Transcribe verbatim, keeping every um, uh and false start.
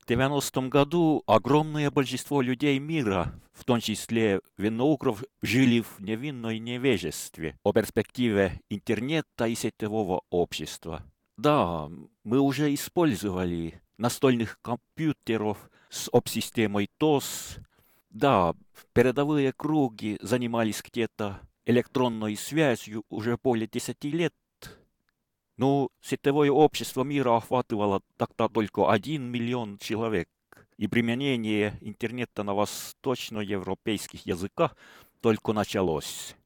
В девяностом году огромное большинство людей мира, в том числе финно-угров, жили в невинной невежестве о перспективе интернета и сетевого общества. Да, мы уже использовали настольных компьютеров с оп-системой тос. Да, передовые круги занимались где-то электронной связью уже более десяти лет. Ну, сетевое общество мира охватывало тогда только один миллион человек, и применение интернета на восточноевропейских языках только началось.